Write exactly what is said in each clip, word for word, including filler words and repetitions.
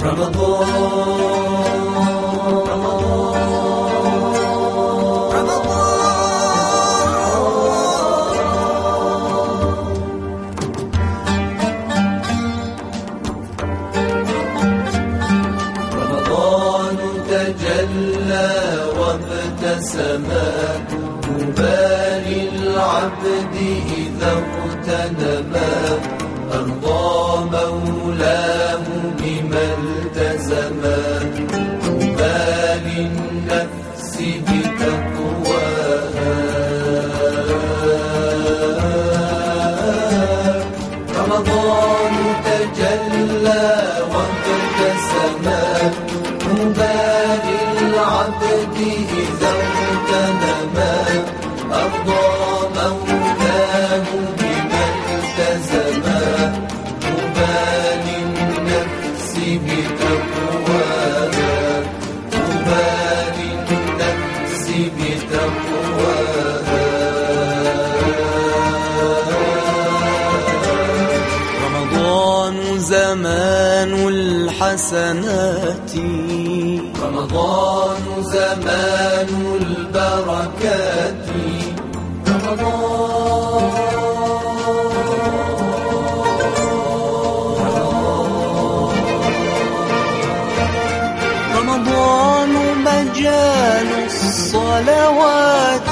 تجلى وابتسما طوبى للعبد إذا اغتنما أرضى مولاه بما التزما طوبى للنفس بتقواها رمضان تجلى وابتسما طوبى للعبد إذا اغتنما أرضى مولاه بما التزما طوبى للنفس بتقواها طوبى للنفس بتقواها رمضان زمان الحسنات رمضان زمان البركات رمضان مجال الصلوات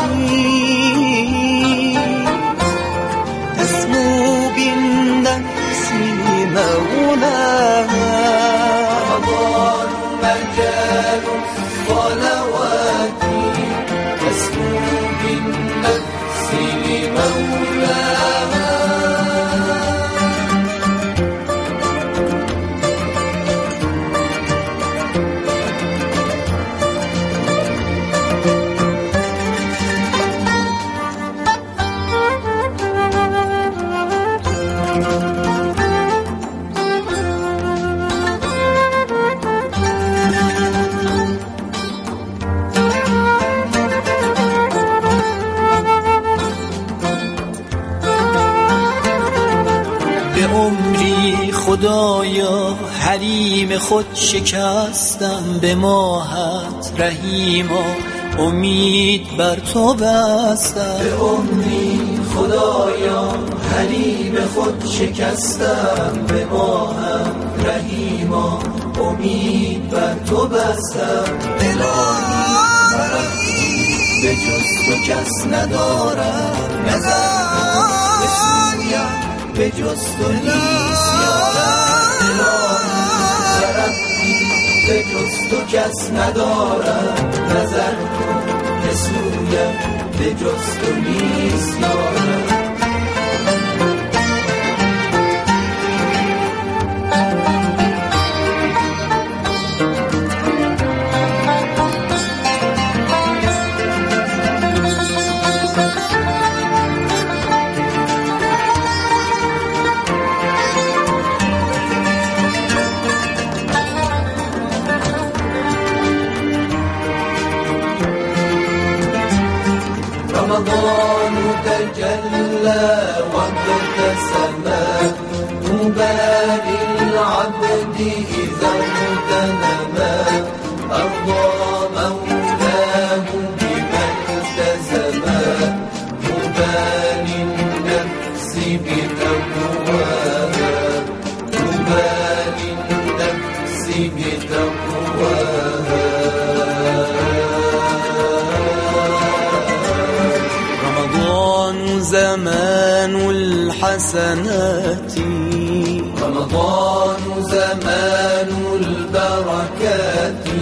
تسمو بالنفس لمولاها رمضان مجال الصلوات تسمو بالنفس لمولاها به عمری خدایا حریم خود شکستم به ماهت رحیما امید بر تو بستم به عمری خدایا حریم خود شکستم به ماهم رحیما امید بر تو بستم الهی به جز تو کس ندارم نظر به سویم به جز تو نیست یارم الهی به جز تو کس ندارم نظر کن که سویم به جز تو نیست یارم رمضان تجلى وابتسما طوبى للعبد إذا اغتنما أرضى مولاه بما التزما طوبى للنفس بتقواها طوبى للنفس بتقواها زمان الحسنات رمضان زمان البركات